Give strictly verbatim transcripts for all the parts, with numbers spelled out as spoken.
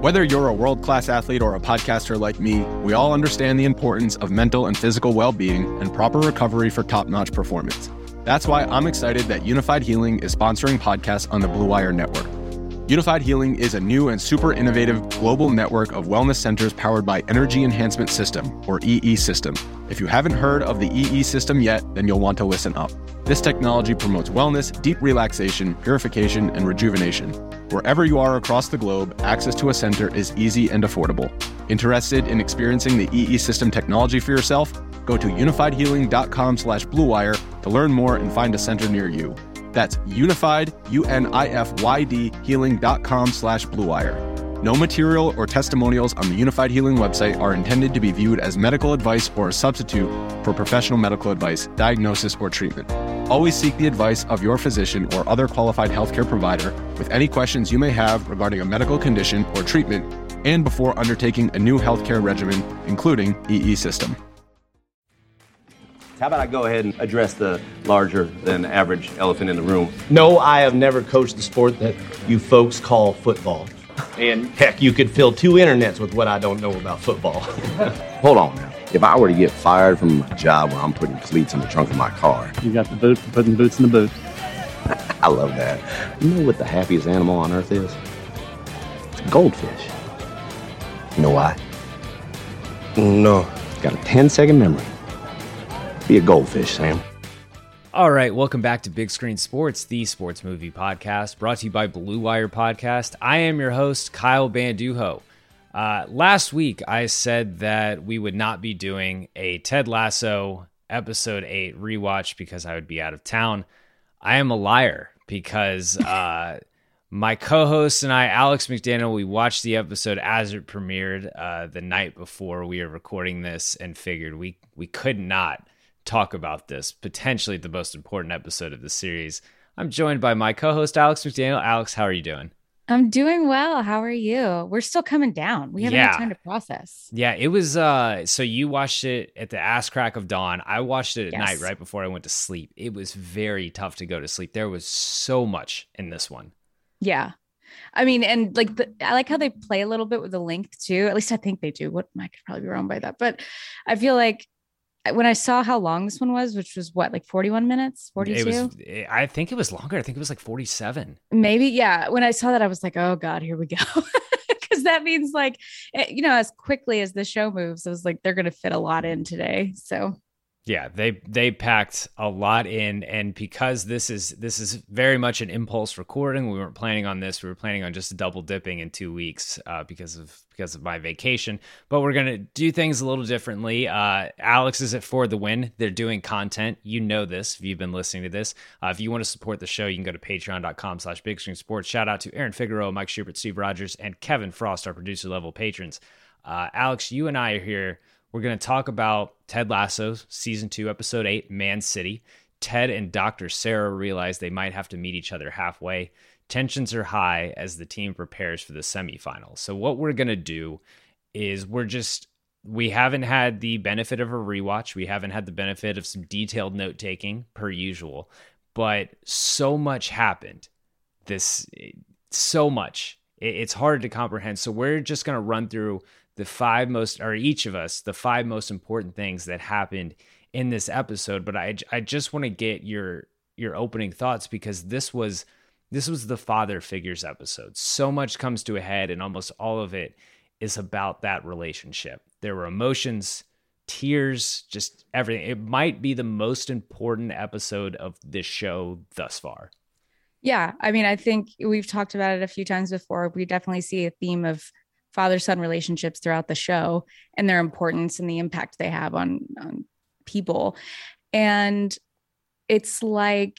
Whether you're a world-class athlete or a podcaster like me, we all understand the importance of mental and physical well-being and proper recovery for top-notch performance. That's why I'm excited that Unified Healing is sponsoring podcasts on the Blue Wire Network. Unified Healing is a new and super innovative global network of wellness centers powered by Energy Enhancement System, or E E System. If you haven't heard of the E E System yet, then you'll want to listen up. This technology promotes wellness, deep relaxation, purification, and rejuvenation. Wherever you are across the globe, access to a center is easy and affordable. Interested in experiencing the E E System technology for yourself? Go to unified healing dot com slash blue wire to learn more and find a center near you. That's unified, U N I F Y D, healing.com slash blue wire. No material or testimonials on the Unified Healing website are intended to be viewed as medical advice or a substitute for professional medical advice, diagnosis, or treatment. Always seek the advice of your physician or other qualified healthcare provider with any questions you may have regarding a medical condition or treatment and before undertaking a new healthcare regimen, including E E System. How about I go ahead and address the larger than average elephant in the room? No, I have never coached the sport that you folks call football. And heck, you could fill two internets with what I don't know about football. Hold on now. If I were to get fired from a job where I'm putting cleats in the trunk of my car. You got the boot for putting boots in the boot. I love that. You know what the happiest animal on earth is? Goldfish. You know why? No. It's got a ten second memory. Be a goldfish, Sam. All right, welcome back to Big Screen Sports, the sports movie podcast, brought to you by Blue Wire Podcast. I am your host, Kyle Banduho. Uh, last week, I said that we would not be doing a Ted Lasso Episode eight rewatch because I would be out of town. I am a liar because uh, my co-host and I, Alex McDaniel, we watched the episode as it premiered uh, the night before we were recording this and figured we, we could not talk about this, potentially the most important episode of the series. I'm joined by my co-host, Alex McDaniel. Alex, how are you doing? I'm doing well. How are you? We're still coming down. We haven't yeah. had time to process. Yeah, it was, uh, so you watched it at the ass crack of dawn. I watched it at Yes. night right before I went to sleep. It was very tough to go to sleep. There was so much in this one. Yeah. I mean, and like, the, I like how they play a little bit with the length too. At least I think they do. What I could probably be wrong by that, but I feel like when I saw how long this one was, which was what, like forty-one minutes, forty-two? It was, I think it was longer. I think it was like forty-seven. Maybe. Yeah. When I saw that, I was like, oh God, here we go. Because that means like, you know, as quickly as the show moves, I was like, they're going to fit a lot in today. So yeah, they they packed a lot in, and because this is this is very much an impulse recording, we weren't planning on this. We were planning on just double dipping in two weeks uh, because of because of my vacation. But we're gonna do things a little differently. Uh, Alex is at For the Win. They're doing content. You know this if you've been listening to this. Uh, if you want to support the show, you can go to patreon dot com slash big screen sports. Shout out to Aaron Figueroa, Mike Schubert, Steve Rogers, and Kevin Frost, our producer level patrons. Uh, Alex, you and I are here. We're going to talk about Ted Lasso, Season two, Episode eight, Man City. Ted and Doctor Sarah realize they might have to meet each other halfway. Tensions are high as the team prepares for the semifinals. So what we're going to do is we're just, we haven't had the benefit of a rewatch. We haven't had the benefit of some detailed note-taking, per usual. But so much happened. This, so much. It's hard to comprehend. So we're just going to run through the five most, or each of us, the five most important things that happened in this episode. But I, I just want to get your your opening thoughts because this was this was the father figures episode. So much comes to a head, and almost all of it is about that relationship. There were emotions, tears, just everything. It might be the most important episode of this show thus far. Yeah, I mean, I think we've talked about it a few times before. We definitely see a theme of father-son relationships throughout the show and their importance and the impact they have on, on people. And it's like,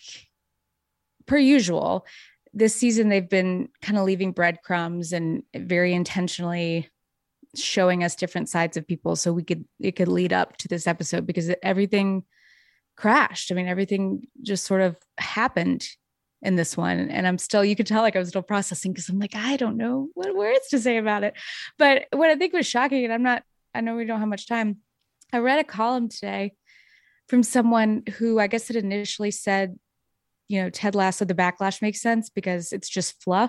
per usual, this season, they've been kind of leaving breadcrumbs and very intentionally showing us different sides of people. So we could, it could lead up to this episode because everything crashed. I mean, everything just sort of happened in this one. And I'm still, you could tell like I was still processing because I'm like, I don't know what words to say about it. But what I think was shocking, and I'm not, I know we don't have much time. I read a column today from someone who I guess had initially said, you know, Ted Lasso, the backlash makes sense because it's just fluff.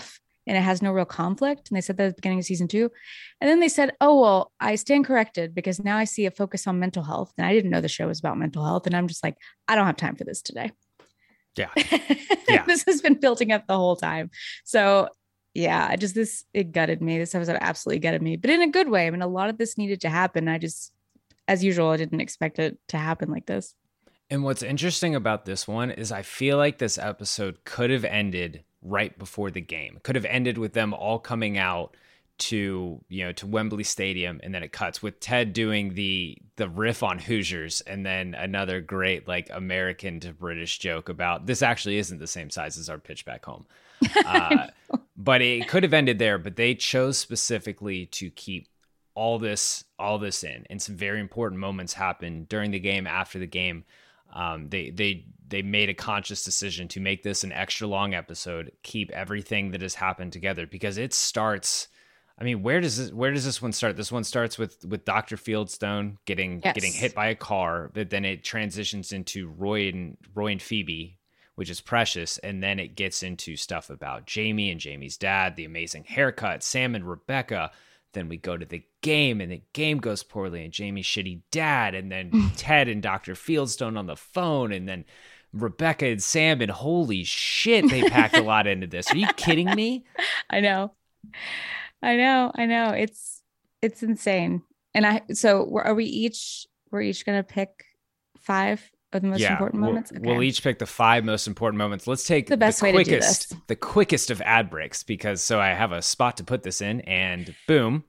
and it has no real conflict. And they said that at the beginning of season two. And then they said, oh, well, I stand corrected because now I see a focus on mental health. And I didn't know the show was about mental health. And I'm just like, I don't have time for this today. Yeah. Yeah. This has been building up the whole time. So yeah, I just, this, it gutted me. This episode absolutely gutted me, but in a good way. I mean, a lot of this needed to happen. I just, as usual, I didn't expect it to happen like this. And what's interesting about this one is I feel like this episode could have ended right before the game. Could have ended with them all coming out to, you know, to Wembley Stadium, and then it cuts with Ted doing the the riff on Hoosiers, and then another great like American to British joke about this actually isn't the same size as our pitch back home. Uh, but it could have ended there, but they chose specifically to keep all this all this in, and some very important moments happen during the game, after the game. Um, they they they made a conscious decision to make this an extra long episode, keep everything that has happened together, because it starts. I mean, where does this where does this one start? This one starts with with Doctor Fieldstone getting Yes. getting hit by a car, but then it transitions into Roy and Roy and Phoebe, which is Precious, and then it gets into stuff about Jamie and Jamie's dad, the amazing haircut, Sam and Rebecca. Then we go to the game, and the game goes poorly, and Jamie's shitty dad, and then Ted and Doctor Fieldstone on the phone, and then Rebecca and Sam, and holy shit, they packed a lot into this. Are you kidding me? I know. I know. I know. It's, it's insane. And I, so we're, are we each, we're each going to pick five of the most Yeah, important we'll, moments? Okay. we'll each pick the five most important moments. Let's take The best the way to do quickest, this. the quickest of ad breaks, because so I have a spot to put this in, and boom.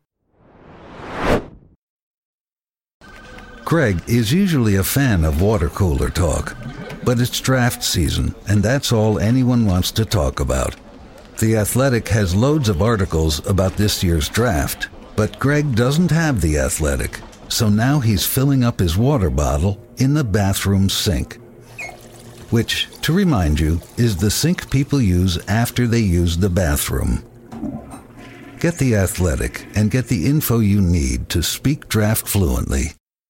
Craig is usually a fan of water cooler talk, but it's draft season, and that's all anyone wants to talk about. The Athletic has loads of articles about this year's draft, but Greg doesn't have The Athletic, so now he's filling up his water bottle in the bathroom sink. Which, to remind you, is the sink people use after they use the bathroom. Get The Athletic and get the info you need to speak draft fluently.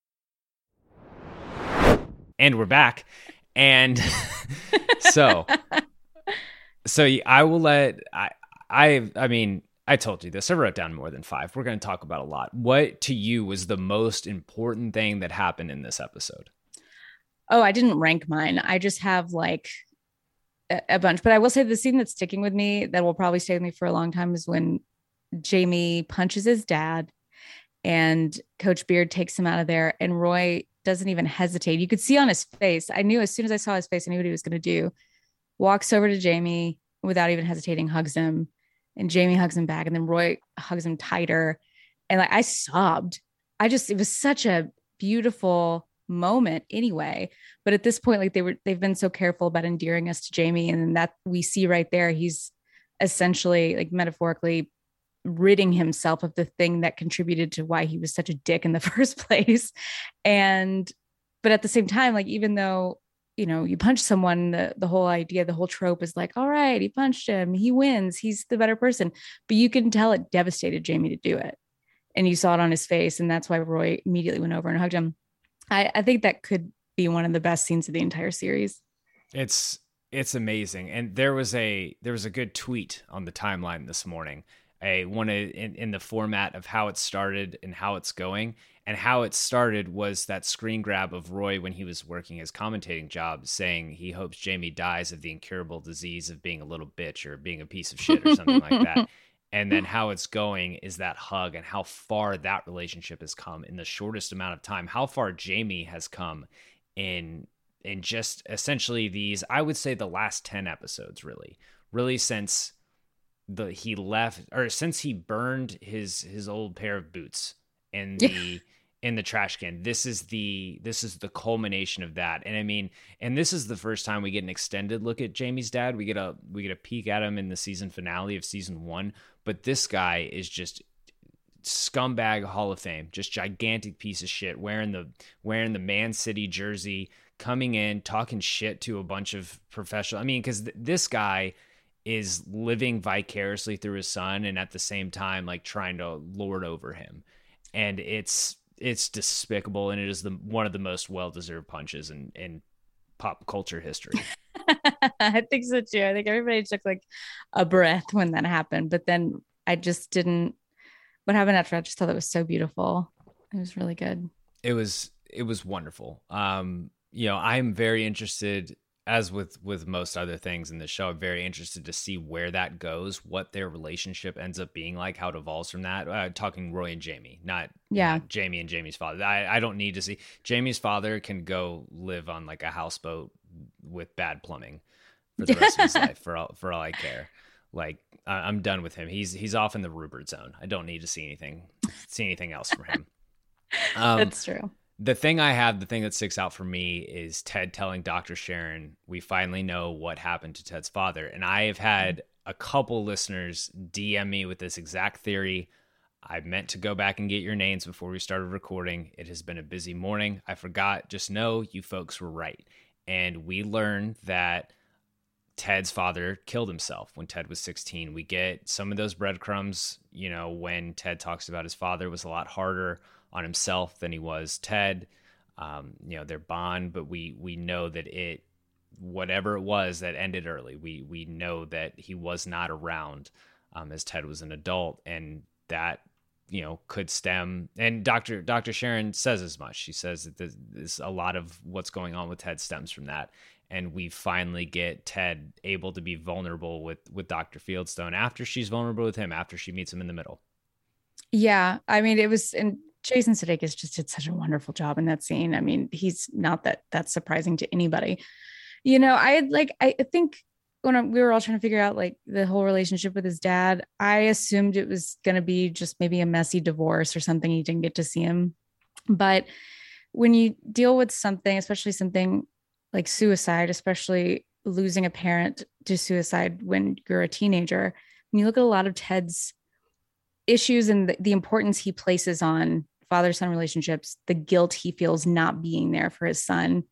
And we're back. And so, so I will let, I, I, I mean, I told you this, I wrote down more than five. We're going to talk about a lot. What to you was the most important thing that happened in this episode? Oh, I didn't rank mine. I just have like a, a bunch, but I will say the scene that's sticking with me that will probably stay with me for a long time is when Jamie punches his dad and Coach Beard takes him out of there, and Roy doesn't even hesitate. You could see on his face. I knew as soon as I saw his face, I knew what he was going to do. Walks over to Jamie without even hesitating, hugs him, and Jamie hugs him back. And then Roy hugs him tighter. And like, I sobbed. I just, it was such a beautiful moment anyway. But at this point, like they were, they've been so careful about endearing us to Jamie. And then that we see right there, he's essentially like metaphorically ridding himself of the thing that contributed to why he was such a dick in the first place. And, but at the same time, like, even though, you know, you punch someone, the, the whole idea, the whole trope is like, all right, he punched him, he wins, he's the better person. But you can tell it devastated Jamie to do it. And you saw it on his face. And that's why Roy immediately went over and hugged him. I, I think that could be one of the best scenes of the entire series. It's, it's amazing. And there was a, there was a good tweet on the timeline this morning. A one in, in the format of how it started and how it's going. And how it started was that screen grab of Roy when he was working his commentating job, saying he hopes Jamie dies of the incurable disease of being a little bitch or being a piece of shit or something like that. And then how it's going is that hug, and how far that relationship has come in the shortest amount of time, how far Jamie has come in, in just essentially these, I would say the last ten episodes, really, really since the, he left, or since he burned his, his old pair of boots in the, in the trash can. This is the, this is the culmination of that. And I mean, and this is the first time we get an extended look at Jamie's dad. We get a, we get a peek at him in the season finale of season one, but this guy is just scumbag Hall of Fame, just gigantic piece of shit, wearing the, wearing the Man City jersey, coming in, talking shit to a bunch of professional. I mean, cause th- this guy is living vicariously through his son, and at the same time, like trying to lord over him. And it's, it's despicable, and it is the one of the most well-deserved punches in, in pop culture history. I think so too. I think everybody took like a breath when that happened, but then I just didn't. What happened after? I just thought it was so beautiful. It was really good. It was it was wonderful. Um, you know, I'm very interested, as with with most other things in the show, I'm very interested to see where that goes, what their relationship ends up being like, how it evolves from that. Uh, talking Roy and Jamie, not, yeah. not Jamie and Jamie's father. I, I don't need to see. Jamie's father can go live on like a houseboat with bad plumbing for the rest of his life, for all, for all I care. Like, I'm done with him. He's he's off in the Rupert zone. I don't need to see anything see anything else from him. Um, That's true. The thing I have, the thing that sticks out for me is Ted telling Doctor Sharon, we finally know what happened to Ted's father. And I have had a couple listeners D M me with this exact theory. I meant to go back and get your names before we started recording. It has been a busy morning. I forgot. Just know you folks were right. And we learned that Ted's father killed himself when Ted was sixteen. We get some of those breadcrumbs, you know, when Ted talks about his father was a lot harder on himself than he was Ted. Um, you know, their bond, but we we know that it, whatever it was that ended early, we we know that he was not around um, as Ted was an adult, and that, you know, could stem. And Doctor Doctor Sharon says as much. She says that this, this a lot of what's going on with Ted stems from that. And we finally get Ted able to be vulnerable with, with Doctor Fieldstone after she's vulnerable with him, after she meets him in the middle. Yeah. I mean, it was, and Jason Sudeikis just did such a wonderful job in that scene. I mean, he's not that that's surprising to anybody. You know, I had like, I think when we were all trying to figure out like the whole relationship with his dad, I assumed it was going to be just maybe a messy divorce or something. You didn't get to see him. But when you deal with something, especially something like suicide, especially losing a parent to suicide when you're a teenager, when you look at a lot of Ted's issues and the, the importance he places on father-son relationships, the guilt he feels not being there for his son.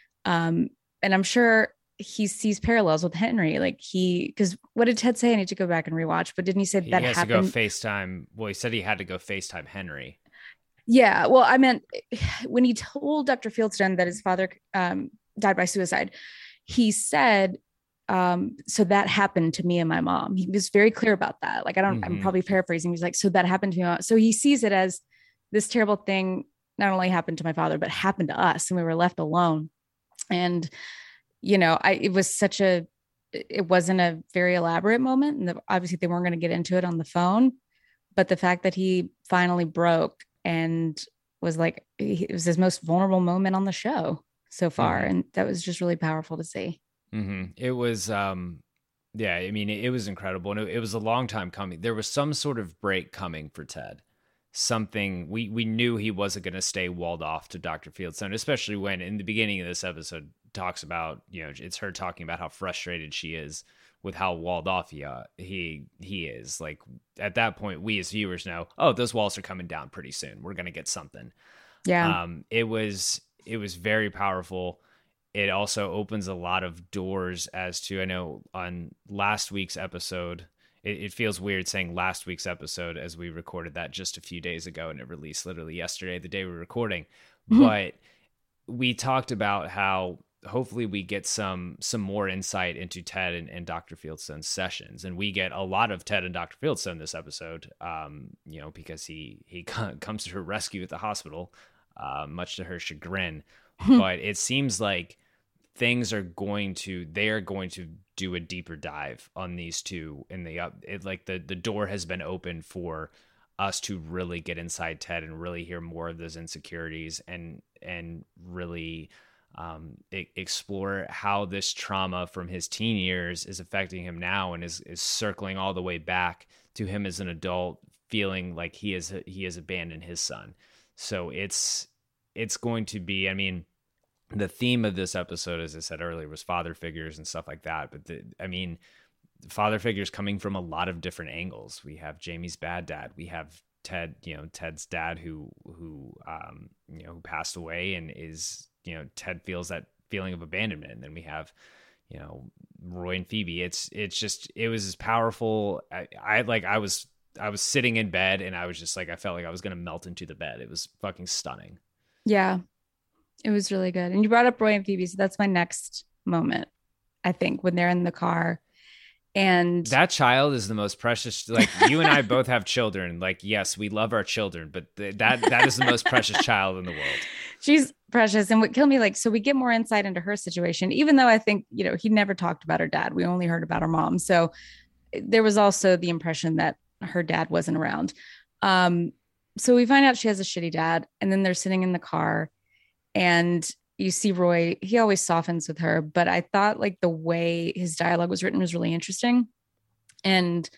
Um, and I'm sure he sees parallels with Henry. Like he, because what did Ted say? I need to go back and rewatch, but didn't he say he that has happened? to go FaceTime. Well, he said he had to go FaceTime Henry. Yeah. Well, I meant when he told Doctor Fieldstone that his father um, died by suicide, he said, um, so that happened to me and my mom. He was very clear about that. Like, I don't, mm-hmm. I'm probably paraphrasing. He's like, so that happened to me. So he sees it as this terrible thing not only happened to my father, but happened to us, and we were left alone. And, you know, I, it was such a, it wasn't a very elaborate moment. And the, obviously they weren't going to get into it on the phone, but the fact that he finally broke and was like, it was his most vulnerable moment on the show so far. Mm-hmm. And that was just really powerful to see. Mm-hmm. It was, um, yeah, I mean, it, it was incredible. And it, it was a long time coming. There was some sort of break coming for Ted. Something we, we knew he wasn't going to stay walled off to Doctor Fieldstone, especially when in the beginning of this episode talks about, you know, it's her talking about how frustrated she is with how walled off he, uh, he, he is. Like at that point, we as viewers know, oh, those walls are coming down pretty soon. We're going to get something. Yeah. Um, it was, it was very powerful. It also opens a lot of doors as to, I know on last week's episode, it, it feels weird saying last week's episode as we recorded that just a few days ago and it released literally yesterday, the day we were recording. Mm-hmm. But we talked about how hopefully we get some some more insight into Ted and, and Doctor Fieldstone's sessions. And we get a lot of Ted and Doctor Fieldstone this episode, um, you know, because he, he comes to her rescue at the hospital, uh, much to her chagrin. But it seems like things are going to, they are going to do a deeper dive on these two in the up. It, like the, the door has been open for us to really get inside Ted and really hear more of those insecurities and, and really um, I- explore how this trauma from his teen years is affecting him now and is, is circling all the way back to him as an adult, feeling like he is, he has abandoned his son. So it's, it's going to be, I mean, the theme of this episode, as I said earlier, was father figures and stuff like that. But the, I mean, father figures coming from a lot of different angles. We have Jamie's bad dad. We have Ted, you know, Ted's dad who, who, um, you know, who passed away and is, you know, Ted feels that feeling of abandonment. And then we have, you know, Roy and Phoebe. It's, it's just, it was as powerful. I, I like, I was, I was sitting in bed and I was just like, I felt like I was going to melt into the bed. It was fucking stunning. Yeah. It was really good. And you brought up Roy and Phoebe, so that's my next moment. I think, when they're in the car. And that child is the most precious. Like, you and I both have children. Like, yes, we love our children, but th- that that is the most precious child in the world. She's precious. And what killed me, like, so we get more insight into her situation, even though I think, you know, he never talked about her dad. We only heard about her mom. So there was also the impression that her dad wasn't around. Um, so we find out she has a shitty dad, and then they're sitting in the car, and you see Roy, he always softens with her, but I thought like the way his dialogue was written was really interesting. And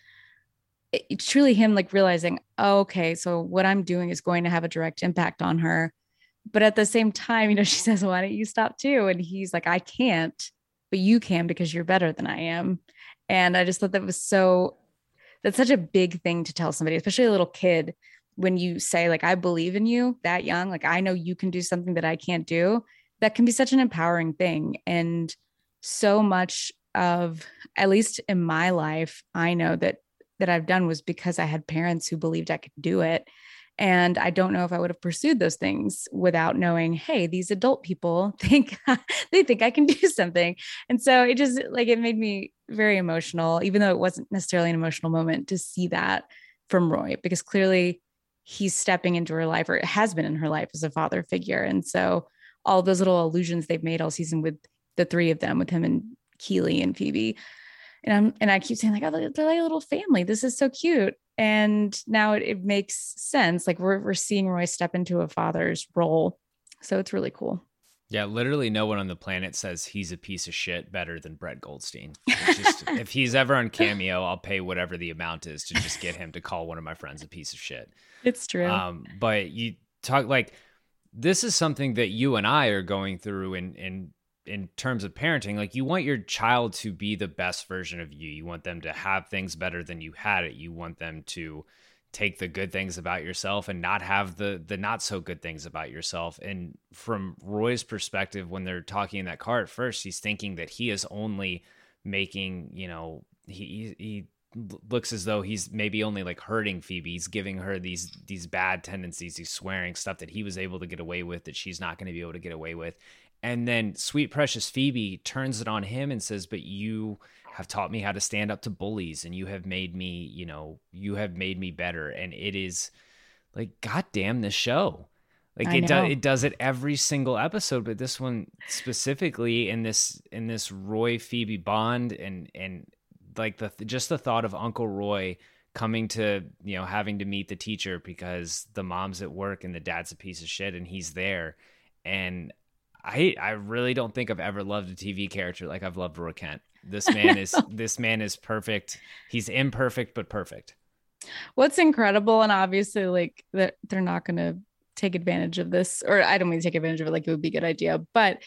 it, it's truly him like realizing, oh, okay, so what I'm doing is going to have a direct impact on her. But at the same time, you know, she says, why don't you stop too? And he's like, I can't, but you can because you're better than I am. And I just thought that was so, that's such a big thing to tell somebody, especially a little kid, when you say like, I believe in you that young, like, I know you can do something that I can't do. That can be such an empowering thing. And so much of, at least in my life, I know that that I've done was because I had parents who believed I could do it. And I don't know if I would have pursued those things without knowing, hey, these adult people think they think I can do something. And so it just like, it made me very emotional, even though it wasn't necessarily an emotional moment, to see that from Roy, because clearly he's stepping into her life, or it has been in her life, as a father figure. And so all those little allusions they've made all season with the three of them, with him and Keeley and Phoebe. And I'm, and I keep saying like, oh, they're like a little family. This is so cute. And now it, it makes sense. Like we're, we're seeing Roy step into a father's role. So it's really cool. Yeah. Literally no one on the planet says he's a piece of shit better than Brett Goldstein. It's just, if he's ever on Cameo, I'll pay whatever the amount is to just get him to call one of my friends a piece of shit. It's true. Um, but you talk like, this is something that you and I are going through in, in, in terms of parenting. Like, you want your child to be the best version of you. You want them to have things better than you had it. You want them to take the good things about yourself and not have the, the not so good things about yourself. And from Roy's perspective, when they're talking in that car at first, he's thinking that he is only making, you know, he, he, looks as though he's maybe only like hurting Phoebe. He's giving her these these bad tendencies, he's swearing, stuff that he was able to get away with that she's not going to be able to get away with. And then sweet precious Phoebe turns it on him and says, but you have taught me how to stand up to bullies, and you have made me, you know, you have made me better. And it is like, goddamn, this show. Like it does, it does it every single episode, but this one specifically, in this in this Roy Phoebe bond, and and like the just the thought of Uncle Roy coming to, you know, having to meet the teacher because the mom's at work and the dad's a piece of shit and he's there. And I I really don't think I've ever loved a T V character like I've loved Roy Kent. This man is this man is perfect. He's imperfect but perfect. What's incredible, and obviously like that they're not going to take advantage of this, or I don't mean to take advantage of it, like it would be a good idea, but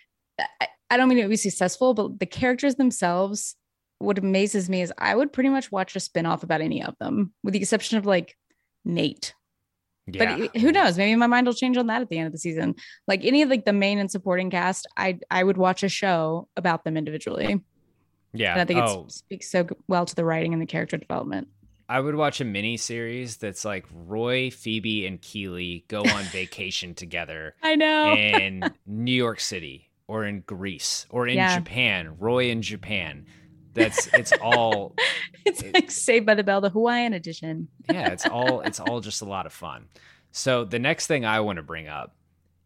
I, I don't mean it would be successful, but the characters themselves, what amazes me is I would pretty much watch a spinoff about any of them, with the exception of like Nate. Yeah. But who knows? Maybe my mind will change on that at the end of the season. Like any of like the main and supporting cast, I I would watch a show about them individually. Yeah. And I think oh. it speaks so well to the writing and the character development. I would watch a mini series that's like Roy, Phoebe, and Keeley go on vacation together. I know. In New York City, or in Greece, or in yeah. Japan. Roy in Japan. That's it's all it's it, like Saved by the Bell, the Hawaiian edition. Yeah, it's all it's all just a lot of fun. So the next thing I want to bring up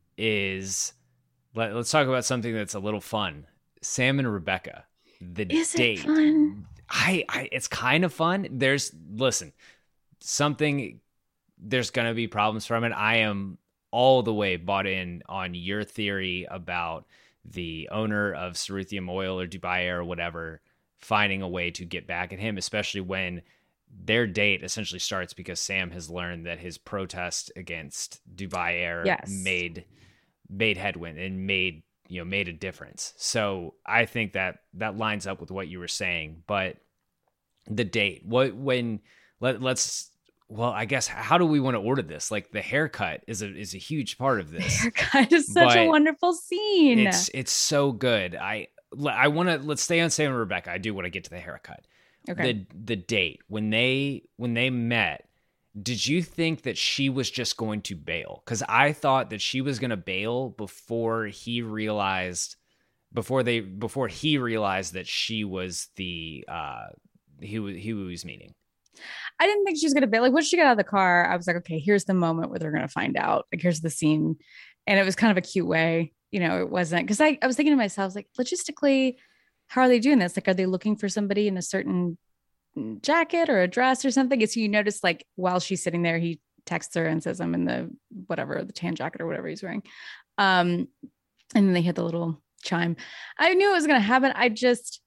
is let, let's talk about something that's a little fun. Sam and Rebecca, the is date. It fun? I, I it's kind of fun. There's listen, something there's gonna be problems from it. I am all the way bought in on your theory about the owner of Cerulean Oil or Dubai Air or whatever finding a way to get back at him, especially when their date essentially starts because Sam has learned that his protest against Dubai Air yes. made made headwind and made you know made a difference. So I think that that lines up with what you were saying. But the date, what when let let's well, I guess how do we want to order this? Like the haircut is a is a huge part of this. The haircut is such a wonderful scene. It's it's so good. I I want to let's stay on Sam and Rebecca. I do want to get to the haircut. Okay. The the date when they when they met, did you think that she was just going to bail? Because I thought that she was going to bail before he realized before they before he realized that she was the uh he was he was meaning. I didn't think she was gonna be like, once she got out of the car, I was like, okay, here's the moment where they're gonna find out. Like, here's the scene. And it was kind of a cute way, you know, it wasn't because I, I was thinking to myself, like, logistically, how are they doing this? Like, are they looking for somebody in a certain jacket or a dress or something? It's, you notice, like, while she's sitting there, he texts her and says, I'm in the whatever, the tan jacket or whatever he's wearing. Um, and then they hit the little chime. I knew it was going to happen. I just,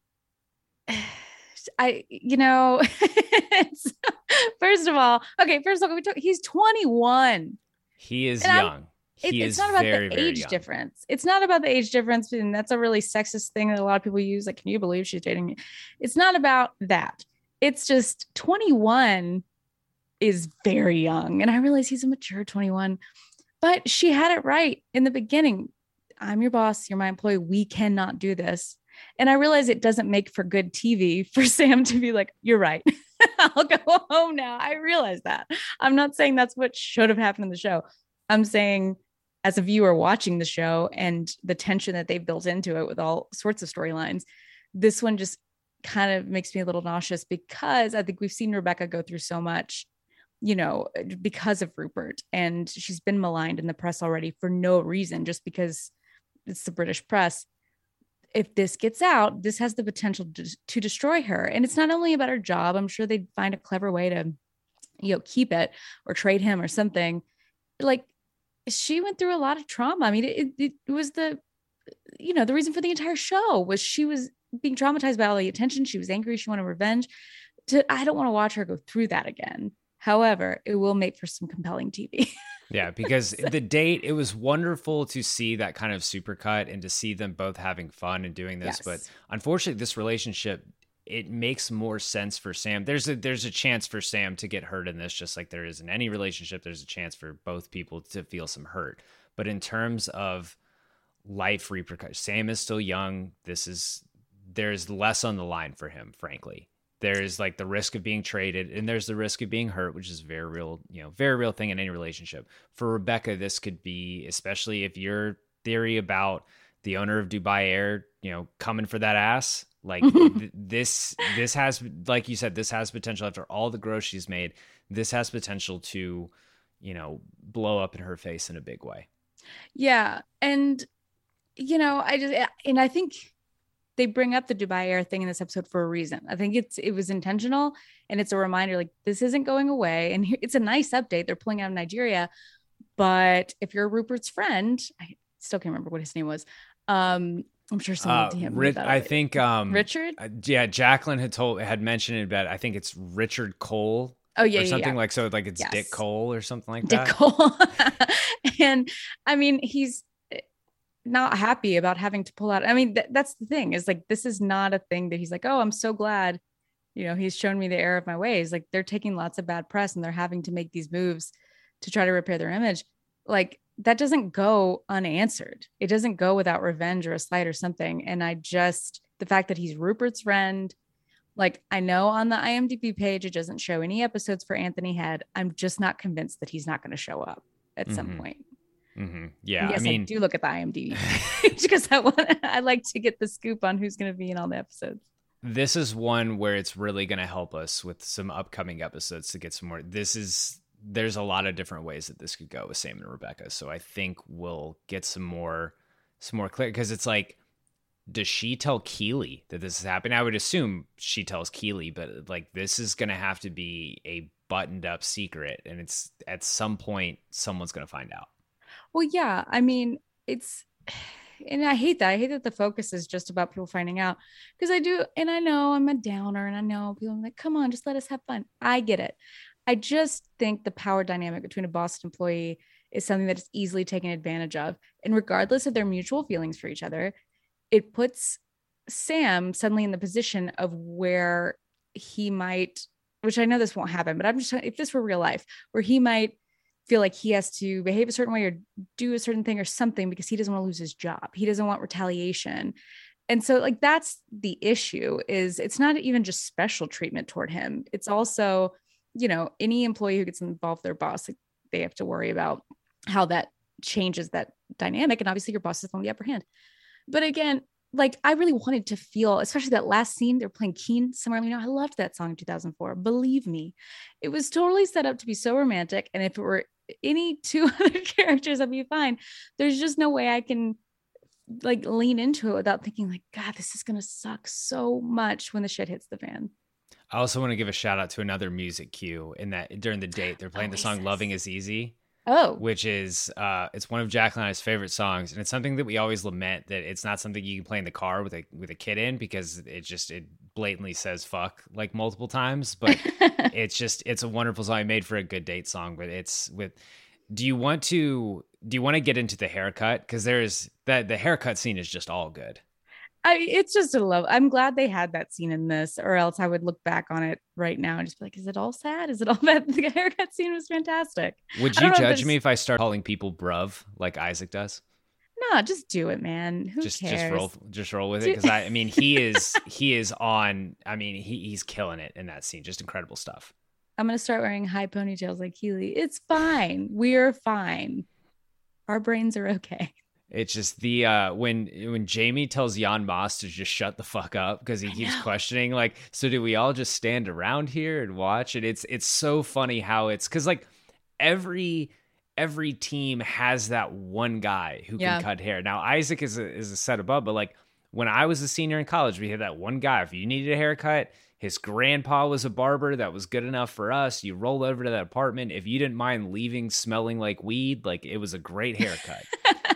I, you know, first of all, okay, first of all, we talk, he's twenty-one. He is and young. I'm, He it, is it's not about very, the very age young. difference. It's not about the age difference. And that's a really sexist thing that a lot of people use. Like, can you believe she's dating me? It's not about that. It's just twenty-one is very young. And I realize he's a mature twenty-one, but she had it right in the beginning. I'm your boss. You're my employee. We cannot do this. And I realize it doesn't make for good T V for Sam to be like, you're right. I'll go home now. I realize that. I'm not saying that's what should have happened in the show. I'm saying, as a viewer watching the show and the tension that they've built into it with all sorts of storylines, this one just kind of makes me a little nauseous because I think we've seen Rebecca go through so much, you know, because of Rupert, and she's been maligned in the press already for no reason, just because it's the British press. If this gets out, this has the potential to, to destroy her. And it's not only about her job. I'm sure they'd find a clever way to, you know, keep it or trade him or something. Like, she went through a lot of trauma. I mean, it, it, it was the, you know, the reason for the entire show was she was being traumatized by all the attention. She was angry. She wanted revenge. To, I don't want to watch her go through that again. However, it will make for some compelling T V. Yeah, because the date, it was wonderful to see that kind of supercut and to see them both having fun and doing this. Yes. But unfortunately, this relationship, it makes more sense for Sam. There's a there's a chance for Sam to get hurt in this, just like there is in any relationship. There's a chance for both people to feel some hurt. But in terms of life repercussions, Sam is still young. This is there's less on the line for him, frankly. There's like the risk of being traded, and there's the risk of being hurt, which is a very real, you know, very real thing in any relationship. For Rebecca, this could be, especially if your theory about the owner of Dubai Air, you know, coming for that ass. Like th- this, this has, like you said, this has potential after all the growth she's made. This has potential to, you know, blow up in her face in a big way. Yeah. And, you know, I just, and I think they bring up the Dubai Air thing in this episode for a reason. I think it's, it was intentional, and it's a reminder, like, this isn't going away. And here, it's a nice update. They're pulling out of Nigeria, but if you're Rupert's friend, I still can't remember what his name was. Um, I'm sure someone uh, D M'd Ri- that I think um, Richard. Uh, yeah, Jacqueline had told had mentioned it, but I think it's Richard Cole. Oh yeah, or something yeah, yeah. like so. Like it's yes. Dick Cole or something like Dick that. Dick Cole. And I mean, he's not happy about having to pull out. I mean, th- that's the thing, is like, this is not a thing that he's like, oh, I'm so glad, you know, he's shown me the error of my ways. Like, they're taking lots of bad press and they're having to make these moves to try to repair their image. Like, that doesn't go unanswered. It doesn't go without revenge or a slight or something. And I just, the fact that he's Rupert's friend, like, I know on the I M D B page, it doesn't show any episodes for Anthony Head. I'm just not convinced that he's not going to show up at mm-hmm. some point. Mm-hmm. Yeah, yes, I mean, I do look at the I M D B page because I want, I like to get the scoop on who's going to be in all the episodes. This is one where it's really going to help us with some upcoming episodes to get some more. This is, there's a lot of different ways that this could go with Sam and Rebecca. So I think we'll get some more, some more clear, because it's like, does she tell Keeley that this is happening? I would assume she tells Keeley, but like, this is going to have to be a buttoned up secret. And it's at some point, someone's going to find out. Well, yeah, I mean, it's, and I hate that. I hate that the focus is just about people finding out, because I do. And I know I'm a downer, and I know people are like, come on, just let us have fun. I get it. I just think the power dynamic between a boss and employee is something that is easily taken advantage of. And regardless of their mutual feelings for each other, it puts Sam suddenly in the position of where he might, which I know this won't happen, but I'm just, if this were real life, where he might feel like he has to behave a certain way or do a certain thing or something because he doesn't want to lose his job. He doesn't want retaliation. And so, like, that's the issue, is it's not even just special treatment toward him. It's also, you know, any employee who gets involved with their boss, like, they have to worry about how that changes that dynamic. And obviously your boss is on the upper hand. But again, like I really wanted to feel, especially that last scene, they're playing Keen Somewhere Only Know. I loved that song in two thousand four. Believe me, it was totally set up to be so romantic. And if it were any two other characters, I'd be fine. There's just no way I can like lean into it without thinking like, God, this is going to suck so much when the shit hits the fan. I also want to give a shout out to another music cue in that during the date, they're playing Oasis. The song Loving Is Easy. Oh, which is uh, it's one of Jack and I's favorite songs, and it's something that we always lament that it's not something you can play in the car with a with a kid in because it just it blatantly says fuck like multiple times. But it's just it's a wonderful song. I made for a good date song, but it's with. Do you want to do you want to get into the haircut? Because there's that the haircut scene is just all good. I, it's just a love. I'm glad they had that scene in this, or else I would look back on it right now and just be like, is it all sad? Is it all bad? The haircut scene was fantastic. Would you judge if me if I start calling people bruv like Isaac does? No, just do it, man. Who just, cares? Just roll, just roll with it. Because I, I mean, he is, he is on. I mean, he, he's killing it in that scene. Just incredible stuff. I'm gonna start wearing high ponytails like Keely. It's fine. We're fine. Our brains are okay. It's just the uh, when when Jamie tells Jan Moss to just shut the fuck up because he keeps questioning, like, so do we all just stand around here and watch? And it's it's so funny how it's because like every every team has that one guy who yeah. can cut hair. Now Isaac is a, is a set above, but like when I was a senior in college, we had that one guy. If you needed a haircut, his grandpa was a barber that was good enough for us. You rolled over to that apartment. If you didn't mind leaving smelling like weed, like it was a great haircut.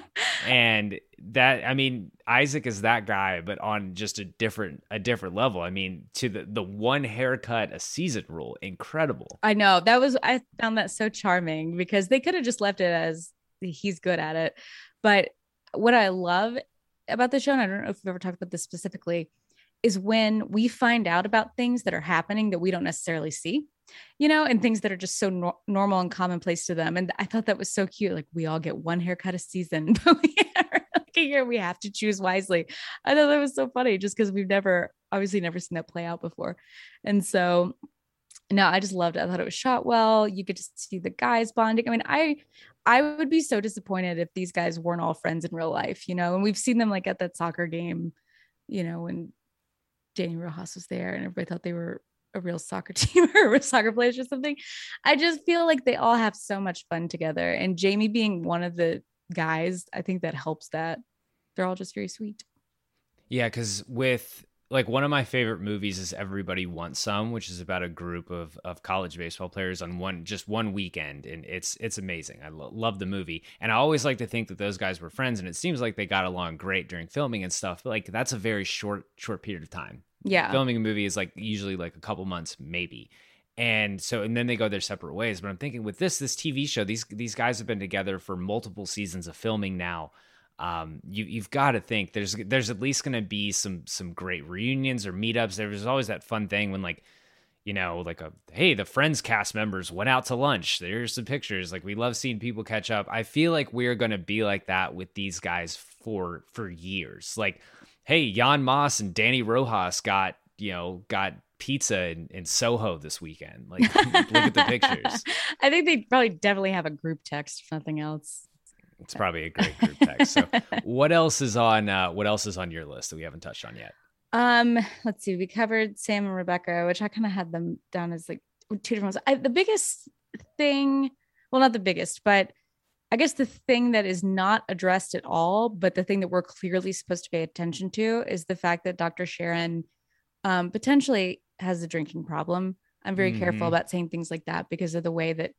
And that, I mean, Isaac is that guy, but on just a different, a different level. I mean, to the, the one haircut a season rule, incredible. I know that was, I found that so charming because they could have just left it as he's good at it. But what I love about the show, and I don't know if we've ever talked about this specifically, is when we find out about things that are happening that we don't necessarily see, you know, and things that are just so no- normal and commonplace to them. And I thought that was so cute. Like we all get one haircut a season, but we are, like a year we have to choose wisely. I thought that was so funny just because we've never, obviously never seen that play out before. And so no, I just loved it. I thought it was shot well. You get to see the guys bonding. I mean, I, I would be so disappointed if these guys weren't all friends in real life, you know, and we've seen them like at that soccer game, you know, when Danny Rojas was there and everybody thought they were a real soccer team or real soccer players or something. I just feel like they all have so much fun together. And Jamie being one of the guys, I think that helps that. They're all just very sweet. Yeah, because with like one of my favorite movies is Everybody Wants Some, which is about a group of of college baseball players on one just one weekend, and it's it's amazing. I lo- love the movie, and I always like to think that those guys were friends, and it seems like they got along great during filming and stuff. But like that's a very short short period of time. Yeah, filming a movie is like usually like a couple months maybe. And so, and then they go their separate ways. But I'm thinking with this, this T V show, these these guys have been together for multiple seasons of filming now. Um, you you've got to think there's there's at least going to be some some great reunions or meetups. There was always that fun thing when like, you know, like a hey, the Friends cast members went out to lunch. There's some pictures. Like we love seeing people catch up. I feel like we're going to be like that with these guys for for years. Like, hey, Jan Moss and Danny Rojas got you know got. pizza in, in Soho this weekend. Like look at the pictures. I think they probably definitely have a group text, if nothing else. It's probably a great group text. So what else is on uh what else is on your list that we haven't touched on yet? Um, let's see. We covered Sam and Rebecca, which I kind of had them down as like two different ones. I, the biggest thing, well, not the biggest, but I guess the thing that is not addressed at all, but the thing that we're clearly supposed to pay attention to is the fact that Doctor Sharon um potentially has a drinking problem. I'm very mm-hmm. careful about saying things like that because of the way that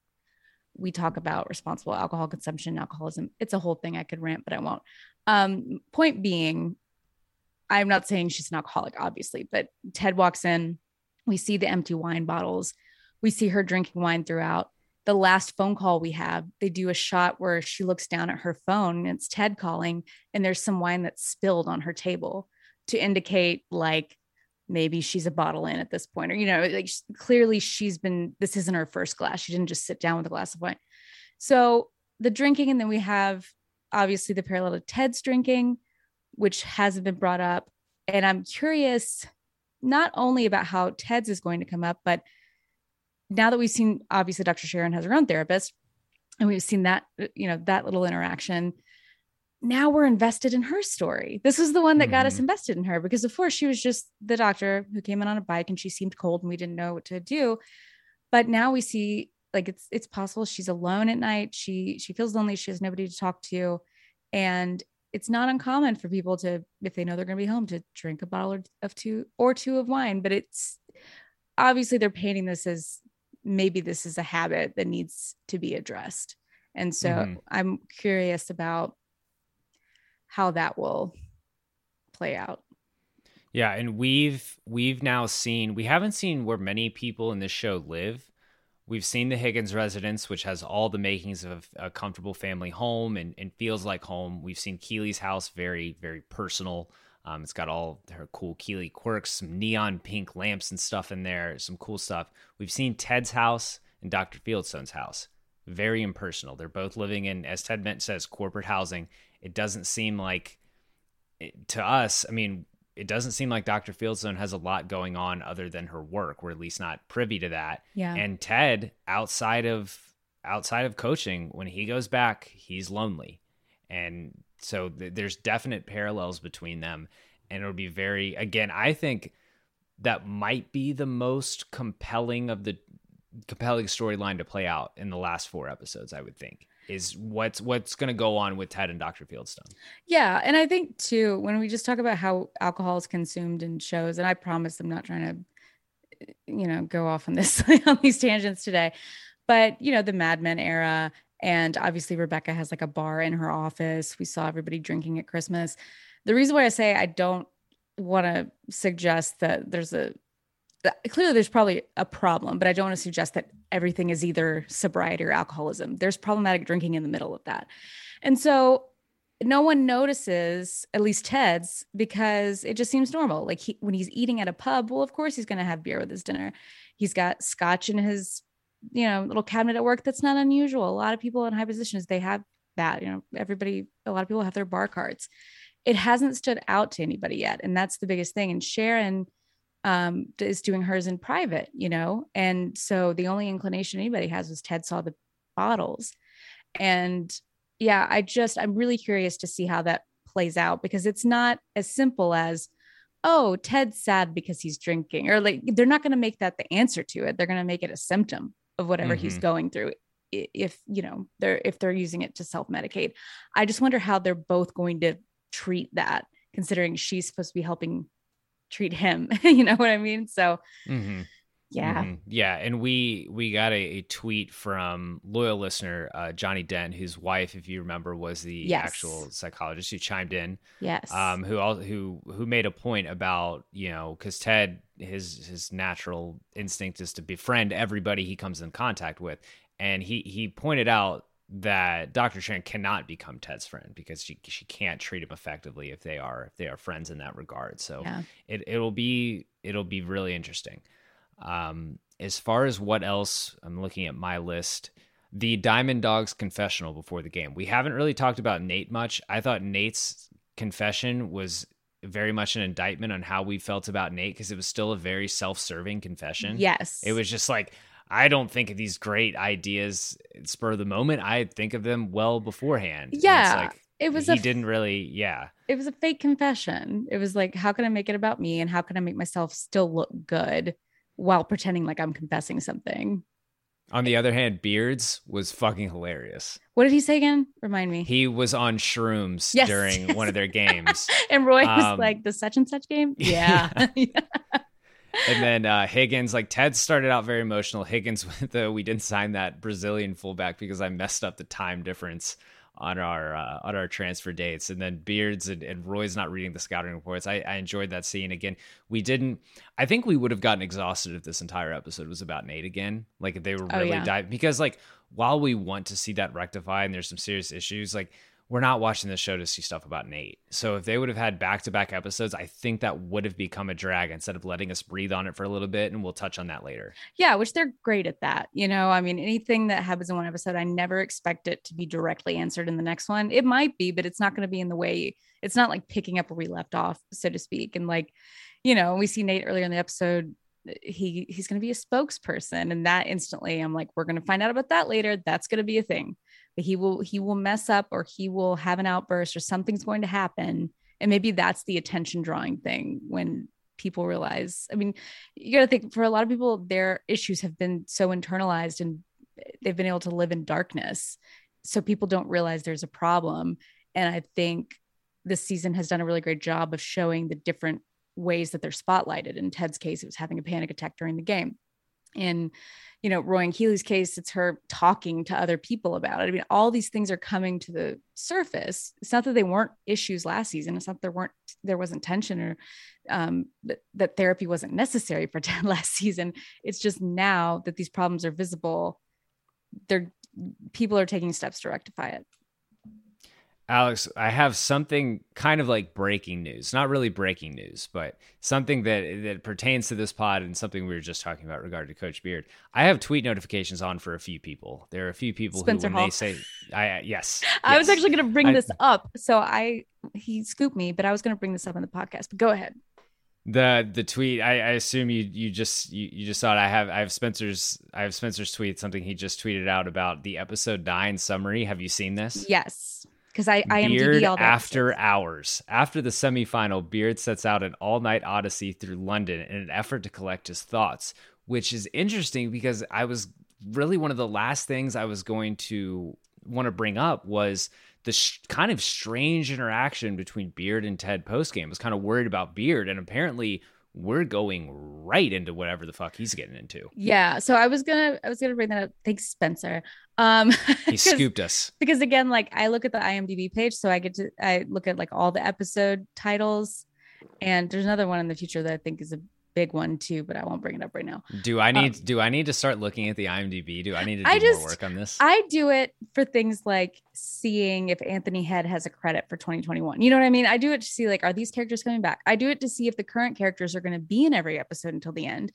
we talk about responsible alcohol consumption, alcoholism. It's a whole thing. I could rant, but I won't. Um, point being, I'm not saying she's an alcoholic, obviously, but Ted walks in, we see the empty wine bottles. We see her drinking wine throughout. The last phone call we have, they do a shot where she looks down at her phone and it's Ted calling, and there's some wine that's spilled on her table to indicate like, maybe she's a bottle in at this point, or, you know, like clearly she's been, this isn't her first glass. She didn't just sit down with a glass of wine. So the drinking, and then we have obviously the parallel to Ted's drinking, which hasn't been brought up. And I'm curious not only about how Ted's is going to come up, but now that we've seen, obviously Doctor Sharon has her own therapist, and we've seen that, you know, that little interaction. now we're invested in her story. This was the one that Mm-hmm. got us invested in her, because before she was just the doctor who came in on a bike and she seemed cold and we didn't know what to do. But now we see like it's it's possible she's alone at night. She she feels lonely. She has nobody to talk to. And it's not uncommon for people to, if they know they're going to be home, to drink a bottle of two or two of wine. But it's obviously they're painting this as maybe this is a habit that needs to be addressed. And so mm-hmm. I'm curious about how that will play out. Yeah, and we've we've now seen, we haven't seen where many people in this show live. We've seen the Higgins residence, which has all the makings of a comfortable family home and, and feels like home. We've seen Keely's house, very, very personal. Um, it's got all her cool Keely quirks, some neon pink lamps and stuff in there, some cool stuff. We've seen Ted's house and Doctor Fieldstone's house. Very impersonal. They're both living in, as Ted Bent says, corporate housing. It doesn't seem like, to us, I mean, it doesn't seem like Doctor Fieldstone has a lot going on other than her work. We're at least not privy to that. Yeah. And Ted, outside of outside of coaching, when he goes back, he's lonely. And so th- there's definite parallels between them. And it'll be very, again, I think that might be the most compelling of the compelling storyline to play out in the last four episodes, I would think, is what's what's going to go on with Ted and Doctor Fieldstone. Yeah. And I think too, when we just talk about how alcohol is consumed in shows, and I promise I'm not trying to, you know, go off on this, on these tangents today, but you know, the Mad Men era, and obviously Rebecca has like a bar in her office. We saw everybody drinking at Christmas. The reason why I say I don't want to suggest that there's a, that clearly there's probably a problem, but I don't want to suggest that everything is either sobriety or alcoholism. There's problematic drinking in the middle of that. And so no one notices, at least Ted's, because it just seems normal. Like he, when he's eating at a pub, well, of course he's going to have beer with his dinner. He's got scotch in his, you know, little cabinet at work. That's not unusual. A lot of people in high positions, they have that, you know, everybody, a lot of people have their bar cards. It hasn't stood out to anybody yet. And that's the biggest thing. And Sharon um, is doing hers in private, you know? And so the only inclination anybody has is Ted saw the bottles. And yeah, I just, I'm really curious to see how that plays out, because it's not as simple as, oh, Ted's sad because he's drinking, or like, they're not going to make that the answer to it. They're going to make it a symptom of whatever mm-hmm. he's going through. If, you know, they're, if they're using it to self-medicate. I just wonder how they're both going to treat that, considering she's supposed to be helping treat him. You know what I mean? So mm-hmm. yeah. Mm-hmm. Yeah. And we, we got a, a tweet from loyal listener, uh, Johnny Dent, whose wife, if you remember, was the yes. actual psychologist who chimed in. Yes. Um, who, all, who, who made a point about, you know, cause Ted, his, his natural instinct is to befriend everybody he comes in contact with. And he, he pointed out that Doctor Sharon cannot become Ted's friend because she she can't treat him effectively if they are if they are friends in that regard. So yeah. it it'll be it'll be really interesting. Um, as far as what else, I'm looking at my list. The Diamond Dogs confessional before the game. We haven't really talked about Nate much. I thought Nate's confession was very much an indictment on how we felt about Nate, because it was still a very self-serving confession. Yes. It was just like, I don't think of these great ideas spur of the moment. I think of them well beforehand. Yeah. It's like, it was, he a, didn't really, yeah. It was a fake confession. It was like, how can I make it about me? And how can I make myself still look good while pretending like I'm confessing something? On the other hand, Beards was fucking hilarious. What did he say again? Remind me. He was on shrooms yes, during yes. one of their games. And Roy was um, like, the such and such game? Yeah. yeah. And then uh, Higgins, like Ted started out very emotional. Higgins, with the, we didn't sign that Brazilian fullback because I messed up the time difference on our uh, on our transfer dates. And then Beards and, and Roy's not reading the scouting reports. I, I enjoyed that scene. Again, we didn't, I think we would have gotten exhausted if this entire episode was about Nate again. Like if they were really oh, yeah. diving, because like while we want to see that rectified and there's some serious issues, like we're not watching this show to see stuff about Nate. So if they would have had back-to-back episodes, I think that would have become a drag instead of letting us breathe on it for a little bit. And we'll touch on that later. Yeah, which they're great at that. You know, I mean, anything that happens in one episode, I never expect it to be directly answered in the next one. It might be, but it's not going to be in the way, it's not like picking up where we left off, so to speak. And like, you know, we see Nate earlier in the episode, he he's going to be a spokesperson. And that instantly I'm like, we're going to find out about that later. That's going to be a thing. He will he will mess up, or he will have an outburst, or something's going to happen. And maybe that's the attention drawing thing when people realize, I mean, you got to think, for a lot of people, their issues have been so internalized and they've been able to live in darkness. So people don't realize there's a problem. And I think this season has done a really great job of showing the different ways that they're spotlighted. In Ted's case, it was having a panic attack during the game. In, you know, Roy and Keely's case, it's her talking to other people about it. I mean, all these things are coming to the surface. It's not that they weren't issues last season. It's not that there weren't, there wasn't tension, or um, that, that therapy wasn't necessary for Ted last season. It's just now that these problems are visible, they're, people are taking steps to rectify it. Alex, I have something kind of like breaking news, not really breaking news, but something that that pertains to this pod and something we were just talking about regarding to Coach Beard. I have tweet notifications on for a few people. There are a few people Spencer who, when Hall. they say, I, yes, I yes. was actually going to bring I, this up. So I, he scooped me, but I was going to bring this up in the podcast, but go ahead. The, the tweet, I, I assume you, you just, you, you just saw it. I have, I have Spencer's, I have Spencer's tweet, something he just tweeted out about the episode nine summary. Have you seen this? Yes. Because I I M D B Beard all that after episodes. hours. After the semifinal, Beard sets out an all-night odyssey through London in an effort to collect his thoughts, which is interesting because I was really one of the last things I was going to want to bring up was the sh- kind of strange interaction between Beard and Ted postgame. I was kind of worried about Beard, and apparently we're going right into whatever the fuck he's getting into. Yeah. So I was gonna I was gonna bring that up. Thanks, Spencer. Um He scooped us. Because again, like I look at the I M D B page, so I get to I look at like all the episode titles, and there's another one in the future that I think is a big one too, but I won't bring it up right now. Do I need Um, do I need to start looking at the I M D B? Do I need to do I just more work on this? I do it for things like seeing if Anthony Head has a credit for twenty twenty-one. You know what I mean? I do it to see like, are these characters coming back? I do it to see if the current characters are going to be in every episode until the end.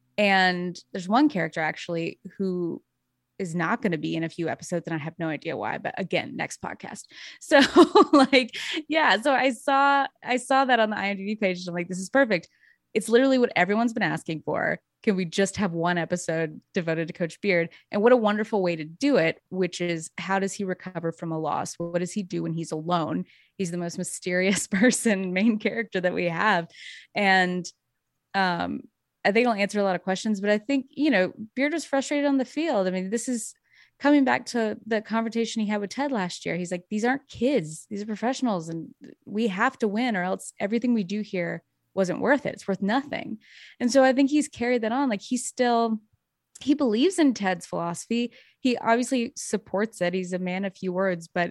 And there's one character actually who is not going to be in a few episodes, and I have no idea why, but again, next podcast. So like, yeah, so I saw, I saw that on the I M D B page, and I'm like, this is perfect. It's literally what everyone's been asking for. Can we just have one episode devoted to Coach Beard? And what a wonderful way to do it, which is, how does he recover from a loss? What does he do when he's alone? He's the most mysterious person, main character that we have. And um, I think it'll answer a lot of questions, but I think, you know, Beard was frustrated on the field. I mean, this is coming back to the conversation he had with Ted last year. He's like, these aren't kids, these are professionals, and we have to win, or else everything we do here wasn't worth it. It's worth nothing. And so I think he's carried that on. Like, he's still, he believes in Ted's philosophy. He obviously supports it. He's a man of few words, but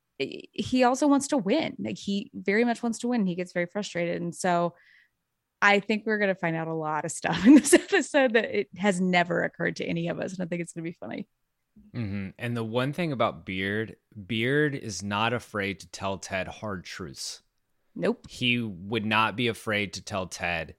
he also wants to win. Like, he very much wants to win. He gets very frustrated. And so I think we're going to find out a lot of stuff in this episode that it has never occurred to any of us. And I think it's going to be funny. Mm-hmm. And the one thing about Beard, Beard is not afraid to tell Ted hard truths. Nope. He would not be afraid to tell Ted,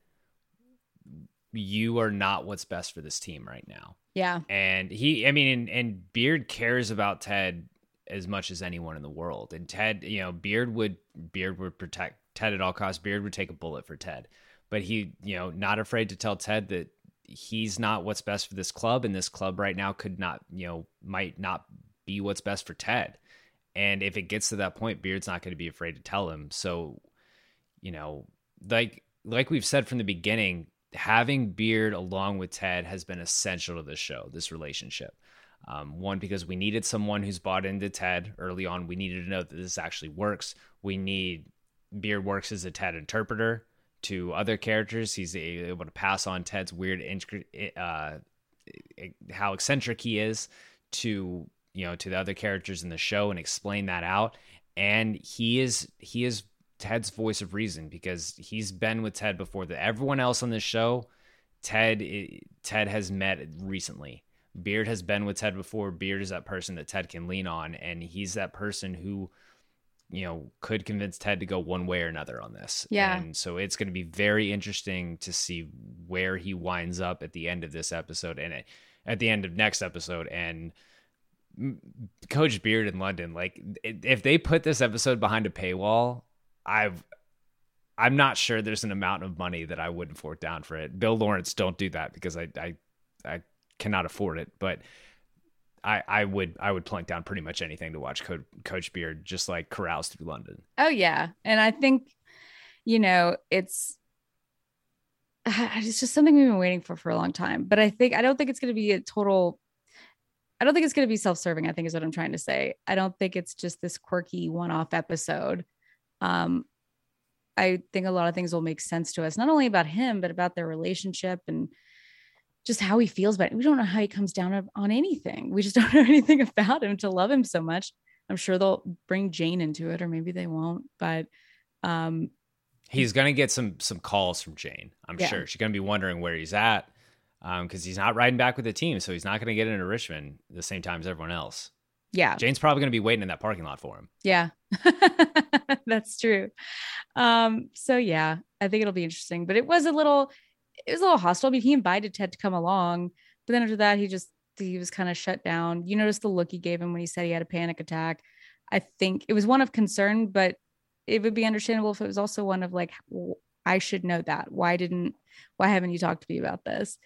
you are not what's best for this team right now. Yeah. And he, I mean, and, and Beard cares about Ted as much as anyone in the world. And Ted, you know, Beard would, Beard would protect Ted at all costs. Beard would take a bullet for Ted, but he, you know, not afraid to tell Ted that he's not what's best for this club. And this club right now could not, you know, might not be what's best for Ted. And if it gets to that point, Beard's not going to be afraid to tell him. So, you know, like like we've said from the beginning, having Beard along with Ted has been essential to this show, this relationship. Um, one, because we needed someone who's bought into Ted early on. We needed to know that this actually works. We need Beard works as a Ted interpreter to other characters. He's able to pass on Ted's weird, uh, how eccentric he is to, you know, to the other characters in the show and explain that out. And he is, he is Ted's voice of reason, because he's been with Ted before. That everyone else on this show, Ted, Ted has met recently. Beard has been with Ted before. Beard is that person that Ted can lean on. And he's that person who, you know, could convince Ted to go one way or another on this. Yeah. And so it's going to be very interesting to see where he winds up at the end of this episode and at the end of next episode. And Coach Beard in London, like, if they put this episode behind a paywall, I've, I'm not sure there's an amount of money that I wouldn't fork down for it. Bill Lawrence, don't do that, because I, I, I cannot afford it. But I, I would I would plunk down pretty much anything to watch Co- Coach Beard just like carouse through London. Oh yeah, and I think, you know, it's it's just something we've been waiting for for a long time. But I think I don't think it's going to be a total. I don't think it's going to be self-serving, I think is what I'm trying to say. I don't think it's just this quirky one-off episode. Um, I think a lot of things will make sense to us, not only about him, but about their relationship and just how he feels about it. We don't know how he comes down on anything. We just don't know anything about him to love him so much. I'm sure they'll bring Jane into it, or maybe they won't, but um, he's going to get some, some calls from Jane. I'm yeah. sure she's going to be wondering where he's at. Um, cause he's not riding back with the team. So he's not going to get into Richmond the same time as everyone else. Yeah. Jane's probably going to be waiting in that parking lot for him. Yeah, that's true. Um, so yeah, I think it'll be interesting, but it was a little, it was a little hostile. I mean, he invited Ted to come along, but then after that, he just, he was kind of shut down. You notice the look he gave him when he said he had a panic attack. I think it was one of concern, but it would be understandable if it was also one of like, I should know that. Why didn't, why haven't you talked to me about this?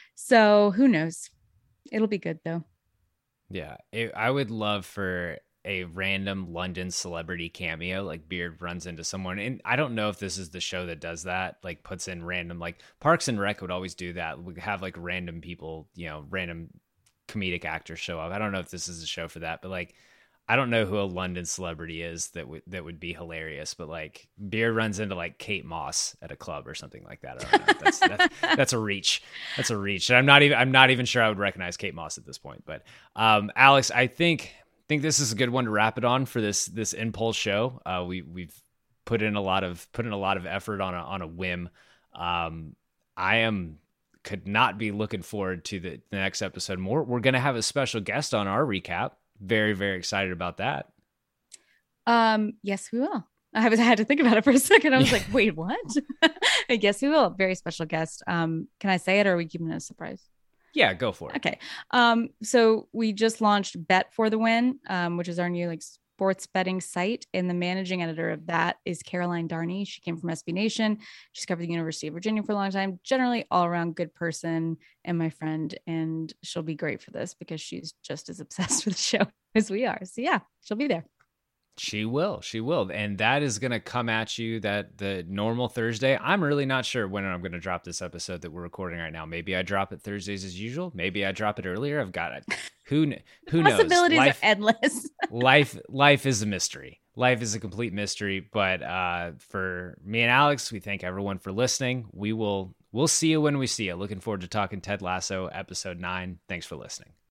So who knows? It'll be good though. Yeah. It, I would love for a random London celebrity cameo, like Beard runs into someone. And I don't know if this is the show that does that, like puts in random, like Parks and Rec would always do that. We have like random people, you know, random comedic actors show up. I don't know if this is a show for that, but like, I don't know who a London celebrity is that would that would be hilarious, but like Beard runs into like Kate Moss at a club or something like that. I don't know. That's, that's, that's a reach. That's a reach. And I'm not even I'm not even sure I would recognize Kate Moss at this point. But um, Alex, I think think this is a good one to wrap it on for this this Impulse show. Uh, we we've put in a lot of put in a lot of effort on a on a whim. Um, I am could not be looking forward to the, the next episode more. We're gonna have a special guest on our recap. Very, very excited about that. Um, yes, we will. I was I had to think about it for a second. I was like, wait, what? I guess we will. Very special guest. Um, can I say it, or are we keeping it a surprise? Yeah, go for it. Okay. Um, so we just launched Bet for the Win, um, which is our new like sports betting site, and the managing editor of that is Caroline Darney. She came from S B Nation. She's covered the University of Virginia for a long time. Generally, all around good person and my friend, and she'll be great for this because she's just as obsessed with the show as we are. So yeah, she'll be there. She will. She will. And that is going to come at you that the normal Thursday. I'm really not sure when I'm going to drop this episode that we're recording right now. Maybe I drop it Thursdays as usual. Maybe I drop it earlier. I've got it. Who, who knows? Possibilities life, are endless. life, life is a mystery. Life is a complete mystery. But uh, for me and Alex, we thank everyone for listening. We will, we'll see you when we see you. Looking forward to talking Ted Lasso episode nine. Thanks for listening.